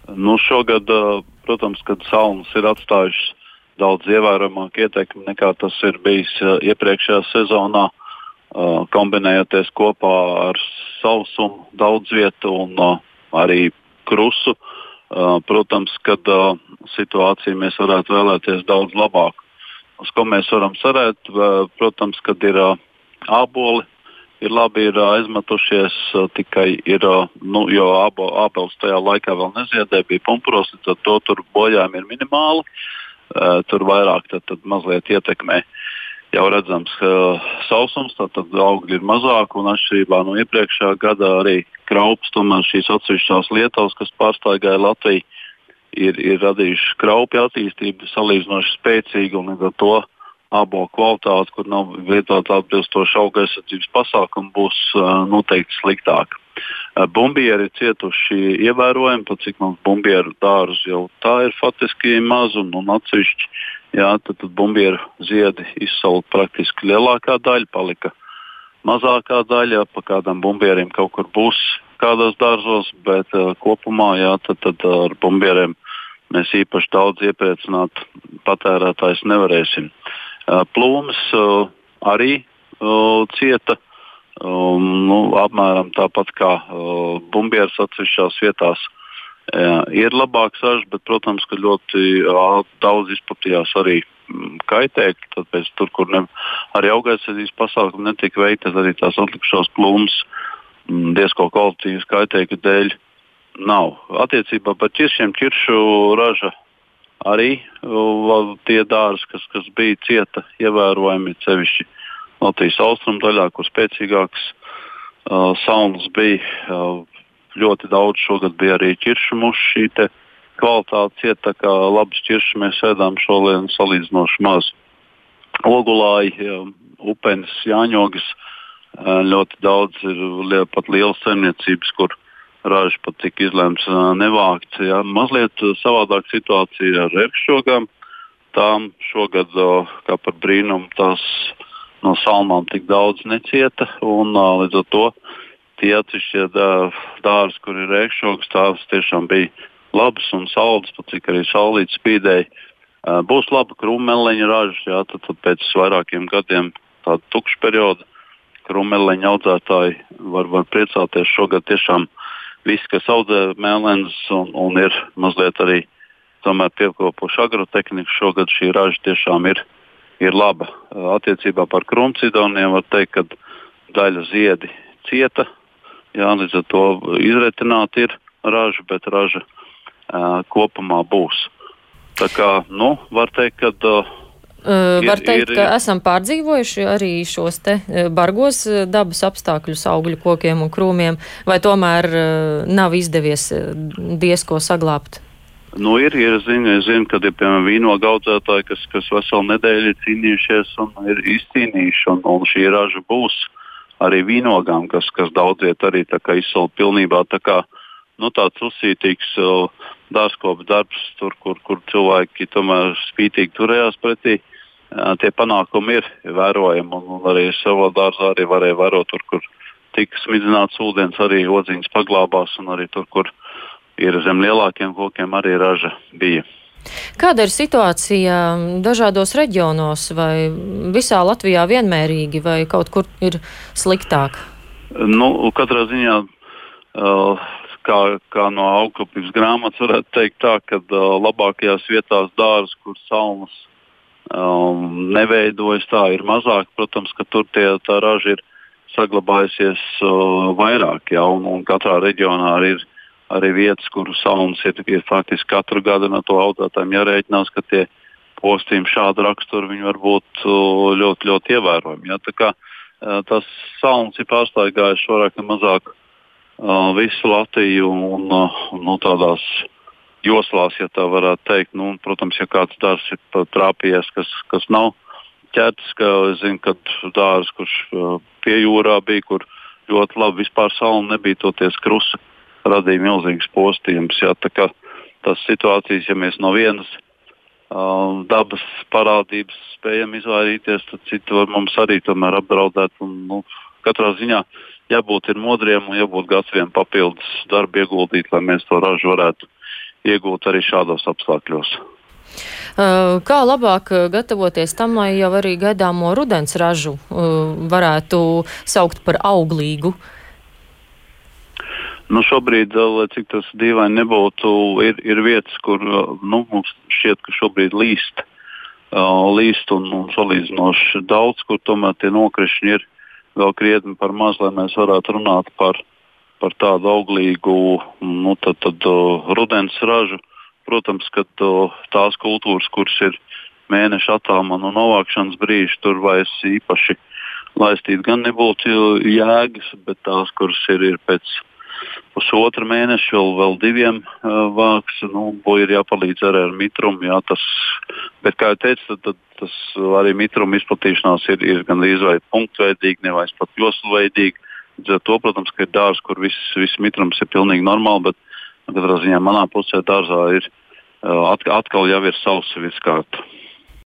Nu, šogad, protams, kad salnas ir atstājušas daudz ievērojamāku ietekmi nekā tas ir bijis iepriekšējā sezonā, kombinējoties kopā ar sausumu daudz vietu un arī krusu. Protams, kad situāciju mēs varētu vēlēties daudz labāku. Uz ko mēs varam cerēt, protams, kad ir āboli, ir labi ir aizmetušies, tikai ir, jo ābols tajā laikā vēl neziedēja, bija pumpuros, tad to tur bojājumi ir minimāli. Tur vairāk tad mazliet ietekmē jau redzams sausums, tad augļi ir mazāk un atšķirībā no iepriekšējā gada arī kraupas, tomēr šīs atsevišķās lietavas, kas pārstāgāja Latviju, ir radījuši kraupju attīstību salīdzinoši spēcīgu un līdz ar to ābolu kvalitāte, kur nav lietot atbilstoši auga aizsardzības pasākumu, būs noteikti sliktāka. Bumbieri ir cietuši ievērojami, pat cik mums bumbieru dārzu jau tā ir faktiski maz un atsevišķi. Jā, tad bumbieru ziedi izsauca praktiski lielākā daļa, palika mazākā daļa, pa kādām bumbieriem kaut kur būs kādos dārzos, bet kopumā tad ar bumbieriem mēs īpaši daudz iepriecināt patērētājs nevarēsim. Plūmes arī cieta, apmēram tāpat kā bumbieras atsevišķās vietās. Ir labāks ražs, bet, protams, ka ļoti daudz izplatījās arī kaitēkļi. Tāpēc tur, kur arī augaisardzības pasākumi netika veikti, tad arī tās atlikušās plūmes diezko kvalitīvas kaitēkļu dēļ nav. Attiecībā par ķiršiem ķiršu raža arī tie dārzi, kas bija cieta, ievērojami sevišķi Latvijas austrumu daļā, kur spēcīgāks salnas bija. Ļoti daudz šogad bija arī ķiršu mušu šī kvalitāte cieta, tā kā labas ķiršas mēs ēdām šolien salīdzinoši maz. Ogulāji, upenes, jāņogas, ļoti daudz ir pat lielas saimniecības, kur raža pat tika izlemts nevākt. Jā. Mazliet savādāk situācija ar ērkšķogām. Tām šogad, kā par brīnumu, tās no salmām tik daudz necieta. Un līdz ar to tie atsevišķie dārzi, kur ir ērkšķogas, tās tiešām bija labas un saldas, pat cik arī saulīt spīdēja. Būs laba krūmmeleņa raža, jā, tad pēc vairākiem gadiem tāda tukša perioda krūmmeleņa audzētāji var priecāties. Šogad tiešām visi, kas audzē mēlenes un ir mazliet arī tomēr piekopuši agrotehniku, šogad šī raža tiešām ir laba. Attiecībā par krūmcidoniem var teikt, ka daļa ziedi cieta, jā, līdz ar to izretināta ir raža, bet raža kopumā būs. Tā kā, var teikt, ka Var teikt, ka esam pārdzīvojuši arī šos te bargos dabas apstākļus augļu kokiem un krūmiem, vai tomēr nav izdevies diezko saglābt? Ir zinu, ka ir piemēram vīnogu audzētāji, kas veselu nedēļu ir cīnījušies un ir izcīnījuši, un šī raža būs arī vīnogām, kas daudziet arī tā kā izsalt pilnībā. Tā kā tāds uzsītīgs dārzkopu darbs, tur, kur cilvēki tomēr spītīgi turējās pretī. Tie panākumi ir vērojami, un arī savā dārzā arī varēja vērot, tur, kur tika smidzināts ūdens, arī odziņas paglābās, un arī tur, kur ir zem lielākiem kokiem, arī raža bija. Kāda ir situācija dažādos reģionos, vai visā Latvijā vienmērīgi, vai kaut kur ir sliktāk? Katrā ziņā, kā no augkopības grāmatas varētu teikt tā, ka labākajās vietās dārzi, kur salnas neveidojas, tā ir mazāk. Protams, ka tur tā raža ir saglabājusies vairāk, jā, un katrā reģionā arī vietas, kur salnas ir faktiski katru gadu. No to audzētājiem jārēķinās, ka tie postījumi šāda rakstura viņi var būt ļoti, ļoti ievērojami. Jā. Tā kā tas salnas ir pārstāvgājuši vairāk vai mazāk visu Latviju un tādās joslās, ja tā varētu teikt. Protams, ja kāds dārzs ir trāpījies, kas nav ķerts, ka es zinu, ka dārzs, kurš pie jūrā bija, kur ļoti labi vispār salna nebija, toties krusa radīja milzīgas postījumus. Tā kā tas situācijas, ja mēs no vienas dabas parādības spējam izvairīties, tad citu var mums arī tomēr apdraudēt. Katrā ziņā jābūt ir modriem un jābūt gataviem papildus darbu ieguldīt, lai mēs to ražu varētu iegūt arī šādos apstākļos. Kā labāk gatavoties tam, lai jau arī gaidāmo rudens ražu varētu saukt par auglīgu? Šobrīd, lai cik tas dīvaini nebūtu, ir vietas, kur mums šķiet, ka šobrīd līst un salīdzinoši daudz, kur tomēr tie nokrišņi ir vēl krietni par maz, lai mēs varētu runāt par tādu auglīgu rudens ražu. Protams, ka tās kultūras, kuras ir mēneša attālumā no novākšanas brīža, tur vairs īpaši laistīt gan nebūtu jēgas, bet tās, kuras ir pēc pusotra mēneša, vēl 2 vāks, ir jāpalīdz arī ar mitrumu. Jā, bet, kā jau teicu, tad tas arī mitruma izplatīšanās ir gandrīz vai punktveidīgi, nevis pat joslveidīgi. Līdz ar to, protams, ka ir dārzs, kur viss mitrums ir pilnīgi normāli, bet katrā ziņā manā pusē dārzā ir atkal jau ir sausa virskārta.